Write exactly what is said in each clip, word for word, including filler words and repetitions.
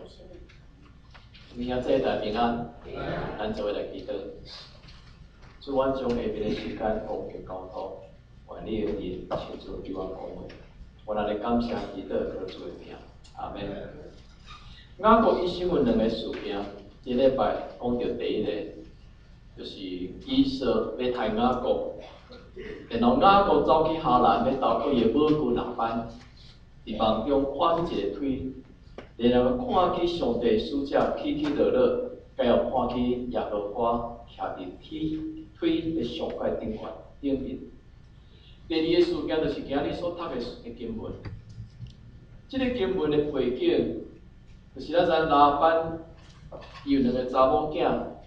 明仔载大平安，咱做伙来祈祷。主，阮将下暝的时间奉献交托，愿你的恩亲自对阮讲话。我咱来感谢祈祷，搁做命。阿免。雅各伊新闻两个事件，即礼拜讲到第一个，就是以色要杀雅各，然后雅各走去哈兰要投靠伊的母亲拉班，伫梦中看见一个腿。然后看见上帝使者起起落落，介又看见耶和华徛伫腿腿的上块顶块顶面。第二个事件就是今日所读的经文。这个经文的背景，就是咱知拉班有两个查某囝，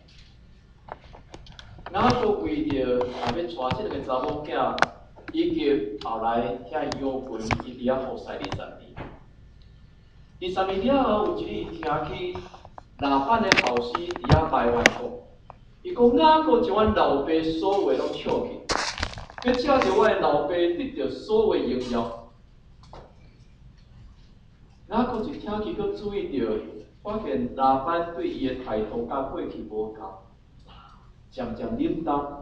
雅各为着也要带这两个查某囝，以及后来遐羊群伊伫遐服侍二十年。二十年了后，有一日听起拉班的后师伫遐埋怨讲，伊讲雅各将阮老爸所有拢抢去，要借着我的老爸得到所有荣耀。雅各一听起，佮注意到，发现拉班对伊的态度甲过去无共，渐渐冷淡。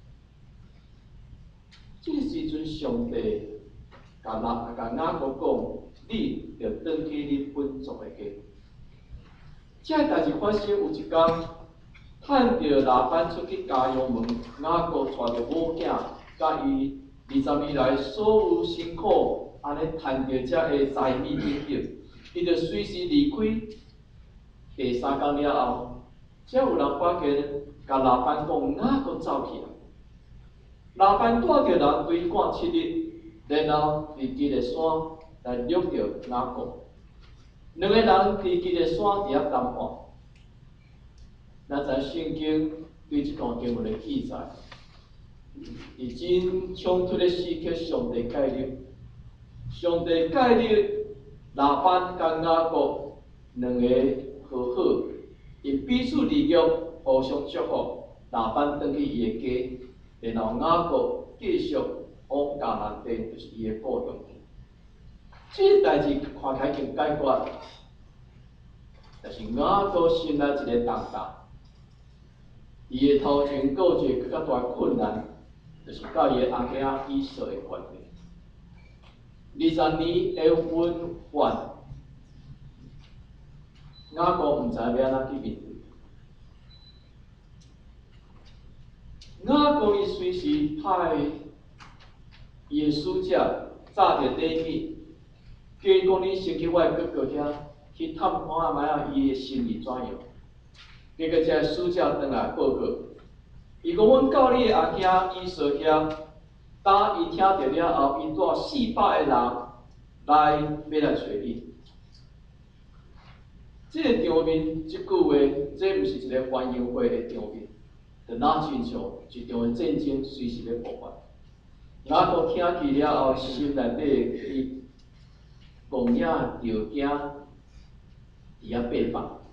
这个时阵，上帝甲拉甲雅各讲。你着转去你本族的家。这个代志发生有一天，趁着拉班出去家羊门，雅各带着母囝，甲伊二十年来所有辛苦，安尼趁着这个财米等等，伊着随时离开。第三天了后，才有人发现，甲拉班讲雅各走去了。拉班带着人追赶七日，然後伫基列山。来掠着雅各，两个人伫基列山伫遐谈判。咱知圣经对这段经文的记载，已经冲突的时刻，上帝介入，上帝介入拉班甲雅各两个和好，因彼此利益，互相祝福。拉班转去伊的家，然后雅各继续往迦南地，就是伊的故乡。这个代志看起来真解决，但是雅各心内一个重担，伊的头前搁有一个更较大困难，就是甲伊的阿囝以扫的关系。二十年的婚患，雅各毋知要安怎去面对。雅各伊随时派伊的使者炸着礼物。叫伊讲，你先去我的哥哥遐去探看下卖啊，伊的心意怎样？结果这使者转来报告，伊讲阮到你的阿囝以扫遐，当伊听到了后，伊带四百个人来要来找你。这个场面，这句话，这毋是一个欢迎会的场面，就哪亲像一场的战争随时要爆发。雅各听去了后，心内底伊。狂野着惊，伫遐背叛。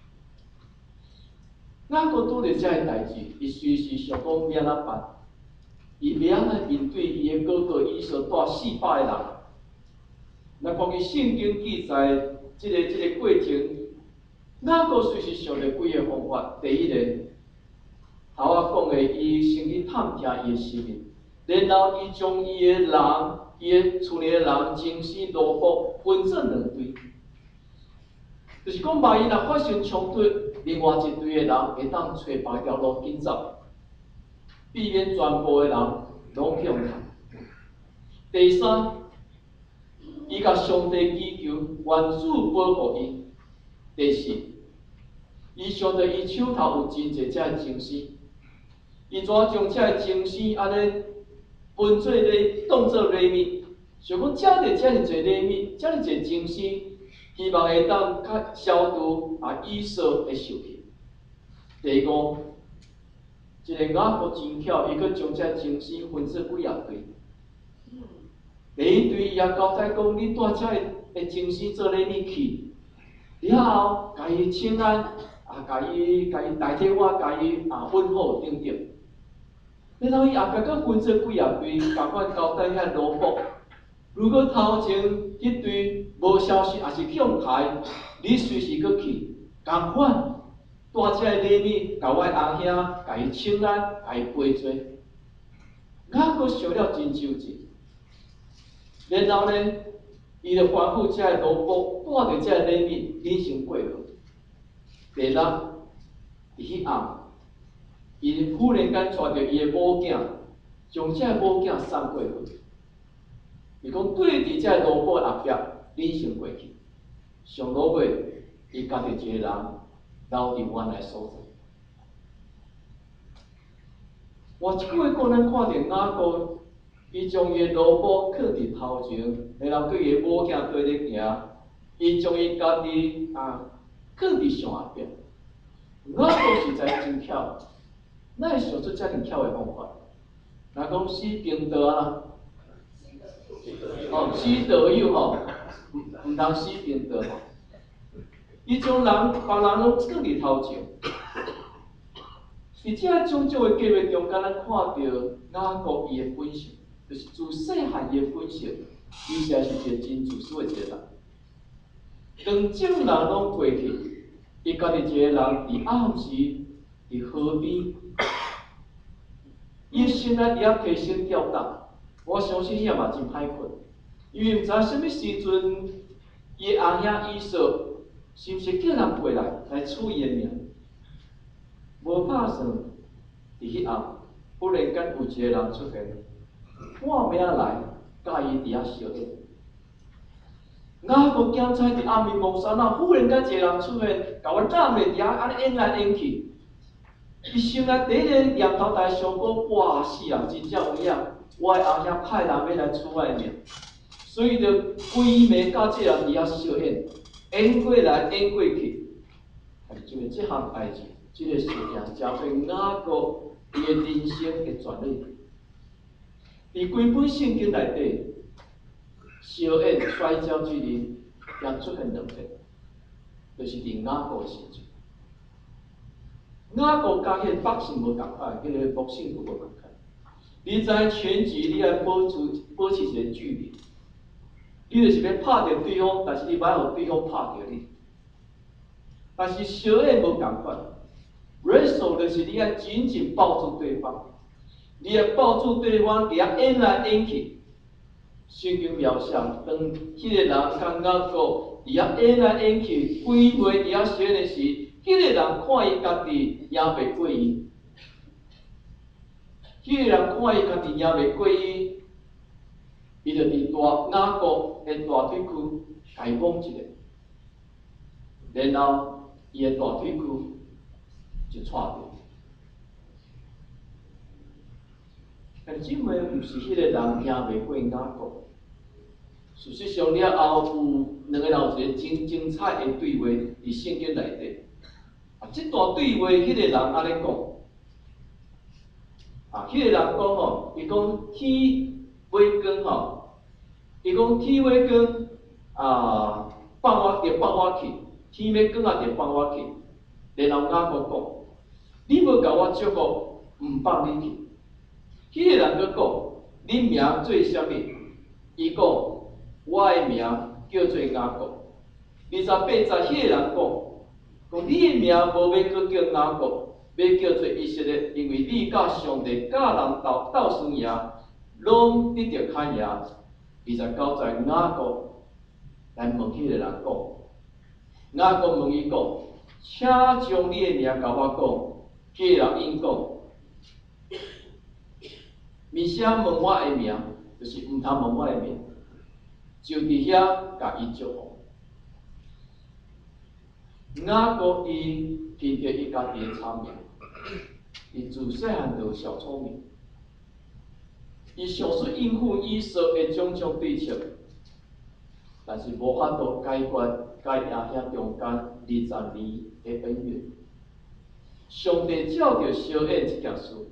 雅各拄着这个代志，伊随时想讲要安怎办？伊要安怎面对伊的哥哥以扫带四百个人？咱看去圣经记载，即、这个即、这个过程，雅各随时想着几个方法。第一个，头仔讲的，伊先去探听伊的心意，然后伊将伊的人。伊个厝里个人精神罗卜分成两队，就是讲，万一若发生冲突，另外一队个人会当找别条路紧走，避免全部个人拢去用谈。第三，伊甲上帝祈求愿主保护伊。第四，伊想着伊手头有真侪只个精神，伊怎将只个精神安尼？分做礼，当做礼物，想讲遮着遮尔侪礼物，遮尔侪精神，希望会当较消除啊以扫的受气。第五，一个雅各真巧，伊阁将遮精神分做几啊队。第一队伊也交代讲，你带遮个精神做礼物去，了后，甲伊请安，啊，甲伊甲伊代替我，甲伊啊问候等等。然后伊后壁佫分做几啊队，共款交代遐萝卜， 如果头前迄对无消息，也是向台，你随时搁去，共款带这个礼物，甲我阿兄，甲伊请安，甲伊陪做，我搁想了真周至。然后呢，伊就吩咐这个萝卜带着这个礼物引成过河。第日，伫迄暗，伊忽然间带着伊的某囝，将这个某囝送过河。伊讲对伫这个萝卜后壁引成过去，上落尾，伊家己一个人留伫原来所在。我一句话讲，咱看到雅各，伊将伊的萝卜放伫头前，然后佮伊的某囝跟咧行，伊将伊家己啊放伫上后壁。雅各实在真巧，哪会想出遮尔巧的方法？若讲死平道啊！哦，死道友吼，毋毋通死平道吼。伊将人别人拢放伫头前。伫遮种种的计划中间，咱看到雅各伊的本性，就是自细汉伊的本性，伊实在是一个真自私的一个人。当众人拢过去，伊家己一个人伫暗时伫河边，伊的心内伫遐提心吊胆。我相信伊也嘛真歹困，因为毋知什么时阵，伊的阿兄以扫是毋是叫人过来来取伊的命？无拍算，伫迄暗，忽然间有一个人出现，半暝仔来，甲伊伫遐相应。雅各检猜伫暗暝蒙山啊，忽然间一个人出现，甲我揽咧伫遐安尼演来演去。伊心内第一个念头，就想讲：哇，是啊，真正有影！我的阿兄派人要来取我的命，所以就规暝甲这人伫遐相演，演过来演过去。但是因为这项代志，这个事件成为雅各伊的人生的转捩。伫规本圣经内底，相演摔跤之人也出现两个，就是伫雅各身上。雅各甲迄个百姓无共款，迄个百姓都无共款。你知全局你要保持保持一个距离，你就是要拍着对方，但是你莫互对方拍着你。但是相演无共款 ，wrestle 就是你要紧紧抱住对方，你要抱住对方，伫遐演来演去。圣经描写，当迄个人感觉过伫遐演来演去，规暝伫遐相演的时，迄个人看伊家己赢袂过伊。迄个人看伊家己赢袂过伊，伊就伫大雅各的大腿躯甲伊摸一下，然后伊的大腿躯就踹着。但即回毋是迄个人赢袂过雅各，事实上了后有两个人有一个真精彩的对话伫圣经内底。啊，即段对话，迄个人安尼讲。啊，迄、那个人讲吼，伊讲天尾光吼，伊讲天尾光啊，放我着放我去，天尾光啊着放我去。然后雅各讲，你无甲我祝福，毋放你去。迄、那个人佫讲，恁名做啥物？伊讲，我的名叫做雅各。二十八节，迄、那个人讲，讲你的名无要佫叫雅各。要叫做以色列，因为你甲上帝甲人斗斗算赢，拢得着看赢。二十九节雅各来问迄个人讲，雅各问伊讲，请将你的名甲我讲。迄个人应讲，为啥问我的名？就是毋通问我的名，就伫遐甲伊祝福。雅各伊凭着伊家己的聪明。伊自细汉就小聪明，伊想出应付以扫的种种对策，但是无法度解决甲爷兄中间二十年的恩怨。上帝照着相演这件事，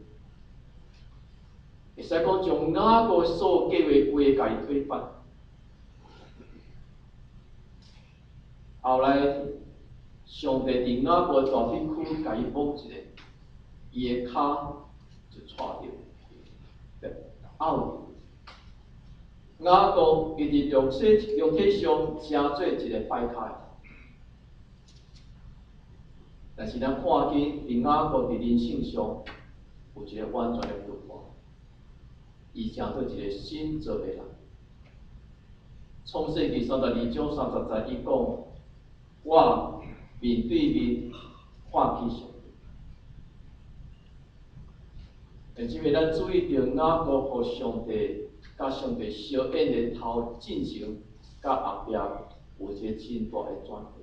会使讲将雅各所有计划规个甲伊推翻。后来，上帝伫雅各大腿躯甲伊摸一下。伊的骹就踹着，对，拗着。 雅各一直肉体肉体上成做一个歹卡，但是咱看见伫雅各伫人性上有一个完全的突破，伊成做一个新造的人。创世纪三十二章三十节，伊讲：我面对面看起上帝。但即个咱注意到雅各互上帝。甲上帝小演的头进前，甲后壁有一个真大的转变。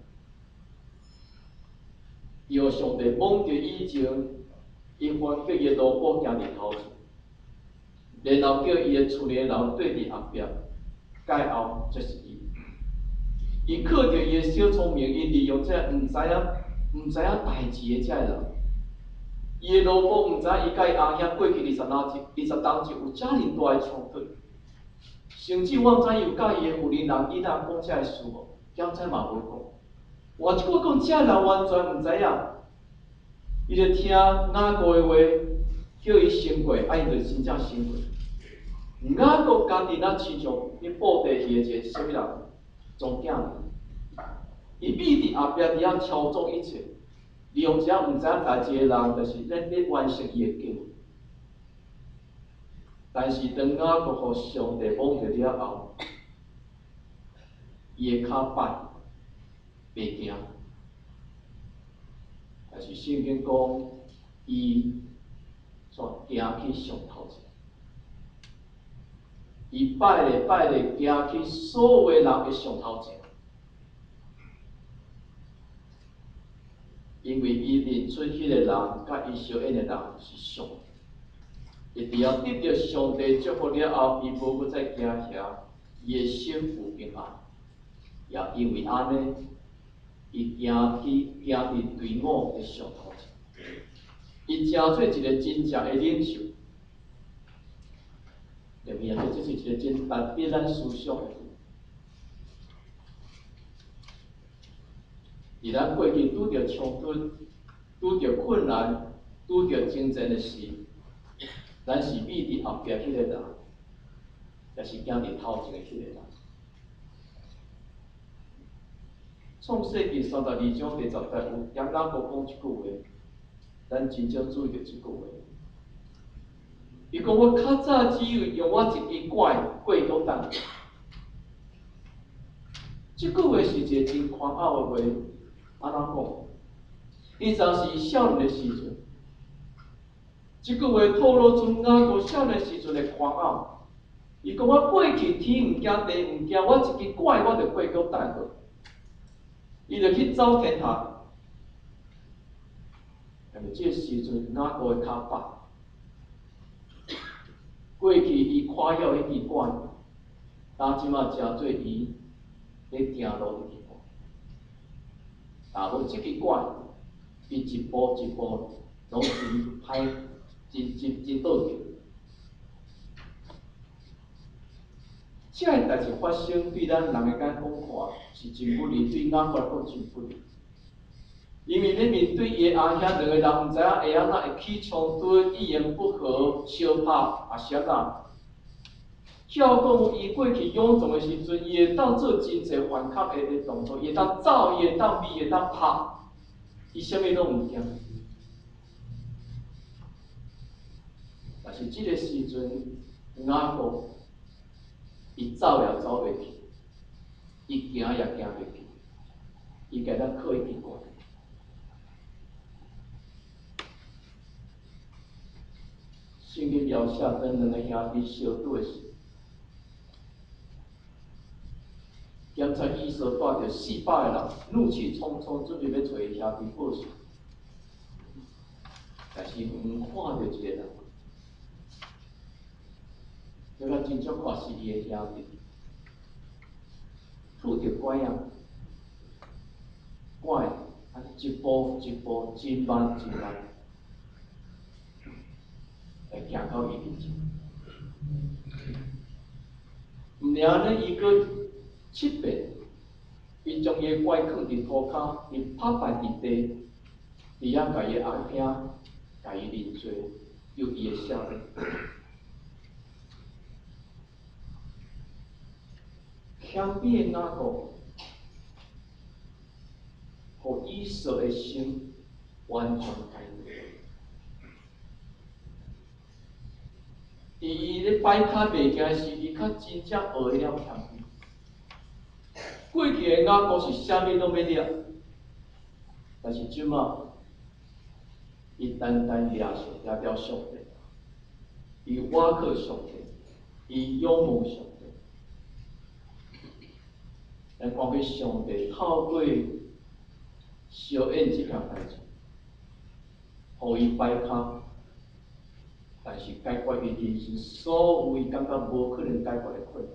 伊互上帝望着以前，伊还叫伊罗卜行伫头前，然后叫伊的厝里人对伫后壁，介后则是伊。伊靠着伊的小聪明，伊利用这毋知影、毋知影代志的这人，伊的罗卜毋知伊甲伊阿兄过去二十哪二十当就有遮尔大的冲突。甚至我知有甲伊的妇人人囡仔讲遮个事无，兼且嘛袂讲。我即个讲，遮人完全毋知影，伊就听雅各的话，叫伊升过，啊，伊就真正升过。雅各家己咱亲像去布地伊的一个啥物人，总囝，伊秘伫后壁伫遐操纵一切，利用遮毋知影代志的人，就是咱咧完成伊的计划。但是当雅各互上帝望着了后，伊的骹摆袂惊，但是圣经讲，伊煞行去上头前，伊摆咧摆咧行去所有的人的上头前，因为伊认出迄个人甲伊相应的人是上帝。一定要得到上帝祝福了后，伊无要再惊吓，伊的心有平安。也因为安尼，伊行去行伫队伍的上头前，伊成做一个真正的领袖。对不对啊？这是一个真特别咱思想的。伫咱过去拄着冲突、拄着困难、拄着征战的事。咱是秘伫后壁迄个人，也是行伫头前的迄个人。创世纪三十二章第十节有雅各讲一句话，咱真正注意着即句话。伊讲我较早只有用我一支拐过到等。即句话是一个真宽厚的话，安怎讲？伊当时少年的时阵。即句话透露出雅各少年时阵的宽厚。伊讲我过去天毋惊地毋惊，我一支拐我就过到带过。伊就去走天堂。但是即个时阵雅各的骹白，过去伊夸耀迄支拐，但即马成做伊咧行路的地方。啊，无即支拐，伊一步一步拢真歹。真真真倒去，这个代志发生对咱人的眼讲看是真不利，对雅各来讲真不利。因为咧面对伊的阿兄两个人毋知影会安怎会起冲突、一言不合、相拍也是安怎。照讲伊过去勇壮的时阵，伊会当做真侪反抗的的动作，伊会当走，伊会当避，会当拍，伊啥物拢毋惊。但是即个时阵，雅各伊走也走袂去，伊行也行袂去，伊家咱靠一支拐。圣经描写当两个兄弟相拄的时，检察医生带着四百个人，怒气冲冲，准备要找伊兄弟报仇，但是毋看到一个人。叫咱真正看是伊的兄弟，拄着拐啊，拐啊一步一步真慢真慢，来行到伊面前。毋尔安尼，伊阁七遍，伊将伊的拐放伫涂骹，伊拍败伫地，伫遐甲伊的阿兄甲伊认罪，有伊的少年。 偏僻的雅各，互以扫的心完全改变。伫伊咧摆卡袂行时，伊较真正学会了偏僻。过去的雅各是啥物拢要掠，但是即马，伊单单掠上掠了上帝，伊倚靠上帝，伊仰望上帝。咱看去上帝透过小宴这件代志，互伊摆卡，但是解决伊人生所有伊感觉无可能解决的困难。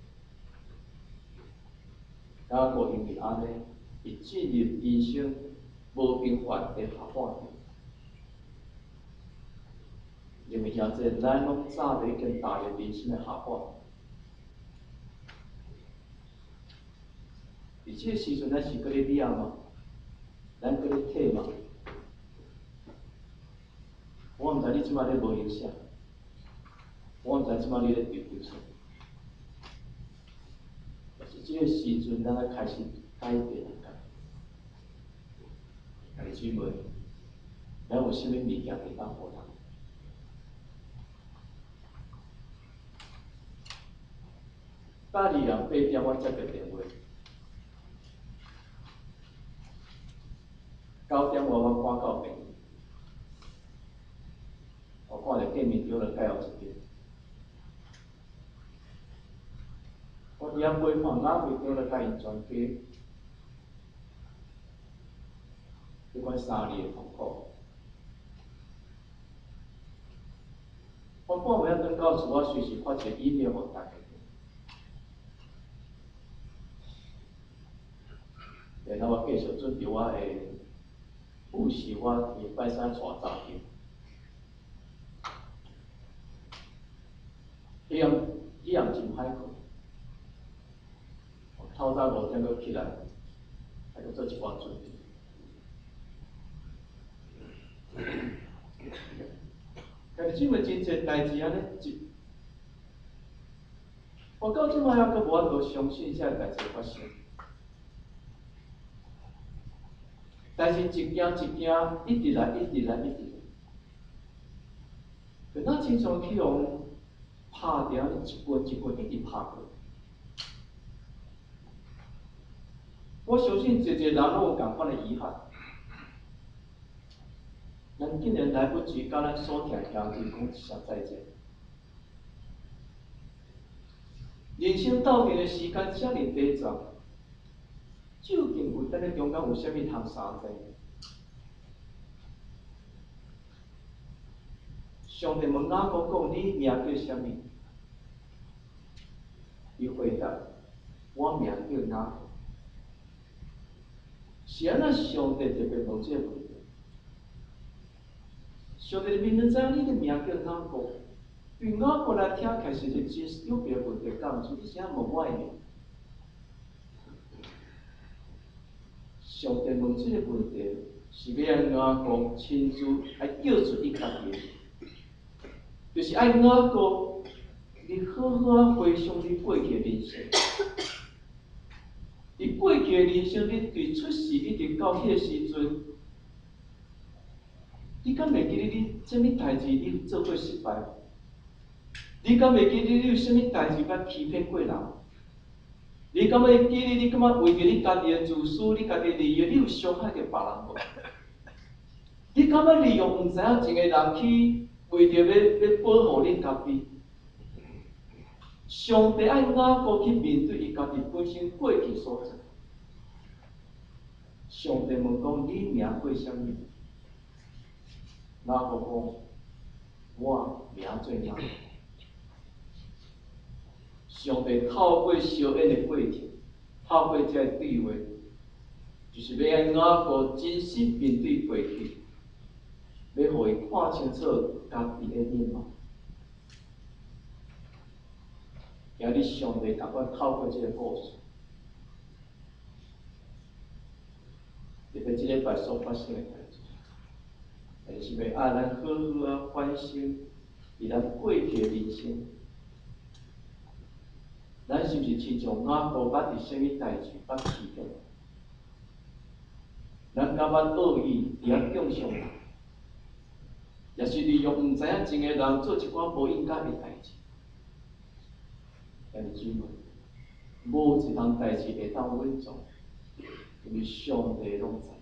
雅各因为安尼，伊进入人生无平凡的下半场。因为现在咱拢早就已经踏入人生的下半。伫这个时阵，咱是搁咧掠吗？咱搁咧摕吗？我毋知你即摆咧无影响，我毋知即摆你咧对对错。但是这个时阵，咱要开始改变啊！弟兄姊妹，咱有啥物物件会当互人？八二零八点，我接个电话。九点外我赶到病院，我看着见面中就介绍一遍。我伫遐买看，哪会中就甲因全家，迄款三年的痛苦。我半暝仔转到厝，我随时发一个 email 互大家。然后我继续准备我的复习，我礼拜三带查经。迄样迄样真歹困，我透早五点钟起来，还要做一寡准备。但是即么真侪代志安尼一，我到即摆还阁无法度相信遮个代志发生。但是一件一件，一直来，一直来，一直来。可咱经常去用拍掉一棍一棍一直拍过。我相信一个人拢有共款的遗憾，咱竟然来不及甲咱所听兄弟讲一声再见。人生斗阵的时间遮尔短暂。究竟有咱咧中间有啥物通相争？上帝问雅各讲：“你名叫啥物？”伊回答：“我名叫雅各。”是安怎上帝特别问这个问题？上帝明明知影你的名叫雅各，对雅各来听起来是一个真有别问题，敢毋是？你啥问我的名？上帝问这个问题，是要让雅各亲自来叫出伊家己，就是爱雅各，你好好啊回想你过去的人生。你过去的人生，你对出世一直到迄个时阵，你敢袂记得你什么代志你做过失败？你敢袂记得你有什么代志捌欺骗过人？你敢会记得你感觉为着你家己的自私、你家己的利益，你有伤害着别人无？你敢会利用毋知影一个人去为着要要保护你家己？上帝爱雅各去面对伊家己本身过去所做。上帝问讲：“你名叫啥物？”雅各讲：“我名做雅各。”上帝透过小恩的过程，透过这个对话，就是要让雅各真实面对过去，要互伊看清楚家己的面貌。今日上帝打算透过这个故事，特别这礼拜所发生的代志，但是要爱咱好好啊反省，伫咱过去的人生。 咱是毋是亲像雅各捌伫什么代志捌起着？咱敢捌恶意伫遐敬上人，也是利用毋知影真诶人做一寡无应该诶代志。兄弟姊妹，无一项代志会当稳做，因为上帝拢知。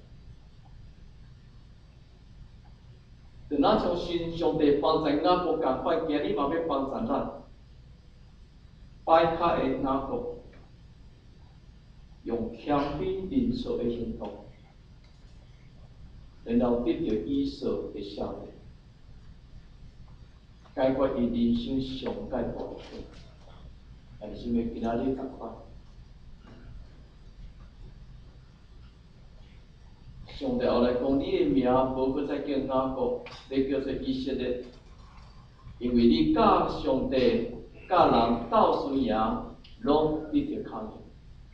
就那像神上帝帮助雅各共款，今日嘛要帮助咱。摆卡的雅各，用谦卑认错的行动，然后得到以色的效应，解决伊人生上界大的问题。但是咪今仔日共款，上帝后来讲，你的名无搁再叫雅各，你叫做以色列，因为你甲上帝。甲人斗输赢，拢得着康赢。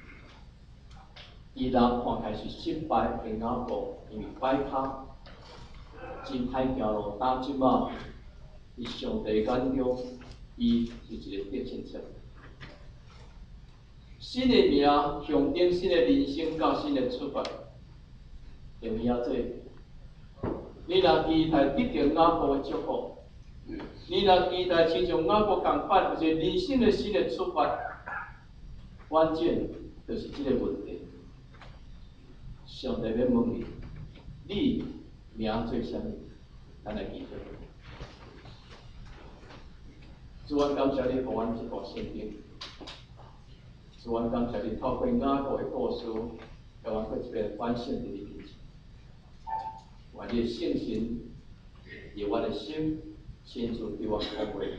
伊人看起来是失败的雅各，因为摆卡真歹行路，但即马伫上帝眼中，伊是一个得胜者。新的名象征新的人生，甲新的出发。有影做，你若期待得着雅各的祝福。你若期待亲像雅各共款，有一个人生的新的出发，关键就是这个问题。上帝要问你，你名做啥物？咱来记住。主，阮感谢你，互阮这部圣经。主，阮感谢你，透过雅各的故事，甲阮搁一遍反省伫你面前。愿你的圣神入阮的心。亲自对我讲话，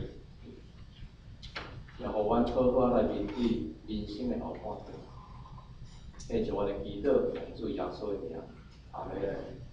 也互阮好好来面对人生的后半段。这是我的祈祷，奉主耶稣的名，阿门。